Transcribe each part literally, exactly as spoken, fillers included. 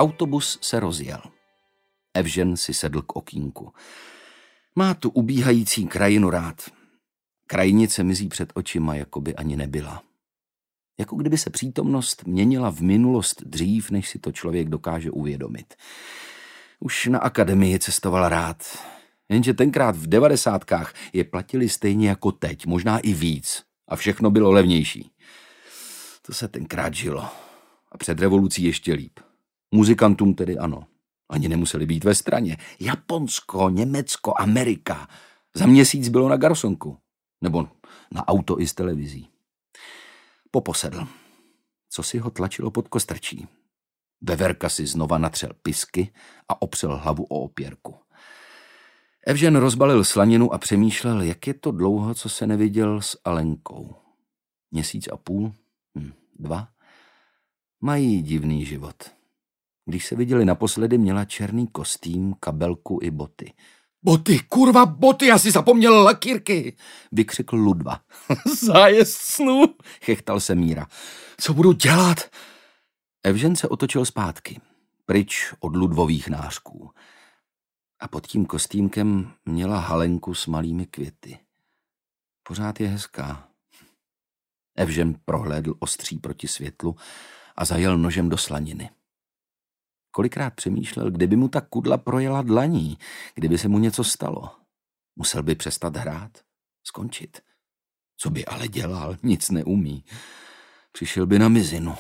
Autobus se rozjel. Evžen si sedl k okýnku. Má tu ubíhající krajinu rád. Krajnice mizí před očima, jako by ani nebyla. Jako kdyby se přítomnost měnila v minulost dřív, než si to člověk dokáže uvědomit. Už na akademii cestoval rád, jenže tenkrát v devadesátkách je platili stejně jako teď, možná i víc, a všechno bylo levnější. To se tenkrát žilo. A před revolucí ještě líp. Muzikantům tedy ano. Ani nemuseli být ve straně. Japonsko, Německo, Amerika. Za měsíc bylo na garsonku. Nebo na auto i s televizí. Poposedl. Co si ho tlačilo pod kostrčí. Veverka si znova natřel pisky a opřel hlavu o opěrku. Evžen rozbalil slaninu a přemýšlel, jak je to dlouho, co se neviděl s Alenkou. Měsíc a půl? Hm, dva? Mají divný život. Když se viděli naposledy, měla černý kostým, kabelku i boty. Boty, kurva, boty, já si zapomněl lakírky, vykřikl Ludva. Zájezd snů, chechtal se Míra. Co budu dělat? Evžen se otočil zpátky, pryč od Ludvových nářků. A pod tím kostýmkem měla halenku s malými květy. Pořád je hezká. Evžen prohlédl ostří proti světlu a zajel nožem do slaniny. Kolikrát přemýšlel, kdyby mu ta kudla projela dlaní, kdyby se mu něco stalo. Musel by přestat hrát, skončit. Co by ale dělal, nic neumí. Přišel by na mizinu.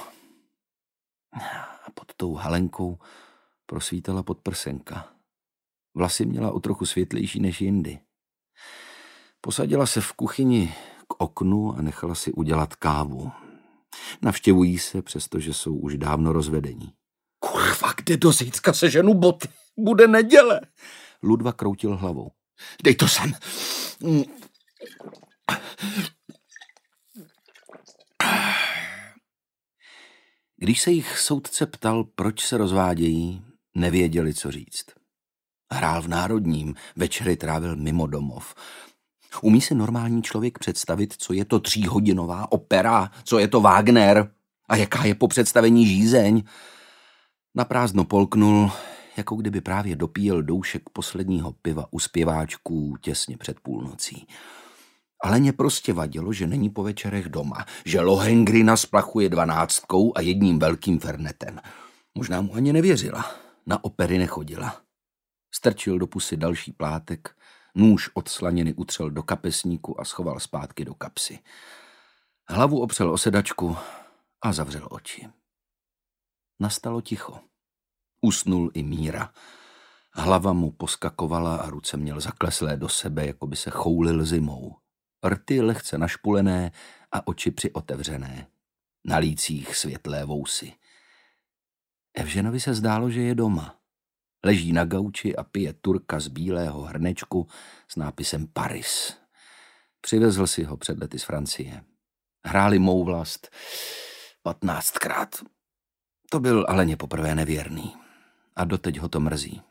A pod tou halenkou prosvítala podprsenka. Vlasy měla o trochu světlejší než jindy. Posadila se v kuchyni k oknu a nechala si udělat kávu. Navštěvují se, přestože jsou už dávno rozvedení. Kurva, kde do zítřka seženu boty? Bude neděle. Ludva kroutil hlavou. Dej to sem. Když se jich soudce ptal, proč se rozvádějí, nevěděli, co říct. Hrál v Národním, večery trávil mimo domov. Umí si normální člověk představit, co je to tříhodinová opera, co je to Wagner a jaká je po představení žízeň? Naprázdno polknul, jako kdyby právě dopíjel doušek posledního piva u zpěváčků těsně před půlnocí. Ale mě prostě vadilo, že není po večerech doma, že Lohengrina splachuje dvanáctkou a jedním velkým fernetem. Možná mu ani nevěřila, na opery nechodila. Strčil do pusy další plátek, nůž od slaniny utřel do kapesníku a schoval zpátky do kapsy. Hlavu opřel o sedačku a zavřel oči. Nastalo ticho. Usnul i Míra. Hlava mu poskakovala a ruce měl zakleslé do sebe, jako by se choulil zimou. Rty lehce našpulené a oči přiotevřené. Na lících světlé vousy. Evženovi se zdálo, že je doma. Leží na gauči a pije turka z bílého hrnečku s nápisem Paris. Přivezl si ho před lety z Francie. Hráli mou vlast patnáctkrát. To byl Aleně poprvé nevěrný. A doteď ho to mrzí.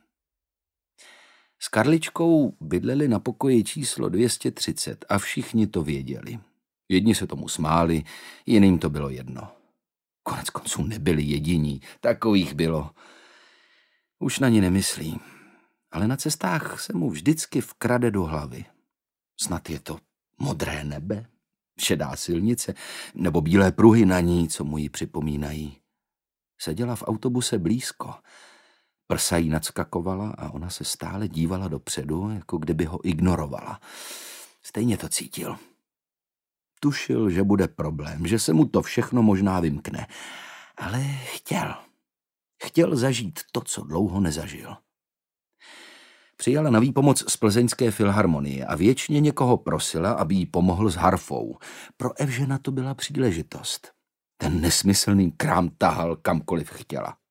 S Karličkou bydleli na pokoji číslo dvě stě třicet a všichni to věděli. Jedni se tomu smáli, jiným to bylo jedno. Konec konců nebyli jediní, takových bylo. Už na ní nemyslí, ale na cestách se mu vždycky vkrade do hlavy. Snad je to modré nebe, šedá silnice, nebo bílé pruhy na ní, co mu ji připomínají. Seděla v autobuse blízko. Prsa jí nadskakovala a ona se stále dívala dopředu, jako kdyby ho ignorovala. Stejně to cítil. Tušil, že bude problém, že se mu to všechno možná vymkne. Ale chtěl. Chtěl zažít to, co dlouho nezažil. Přijala na výpomoc z Plzeňské filharmonie a věčně někoho prosila, aby jí pomohl s harfou. Pro Evžena to byla příležitost. Ten nesmyslný krám tahal kamkoliv chtěla.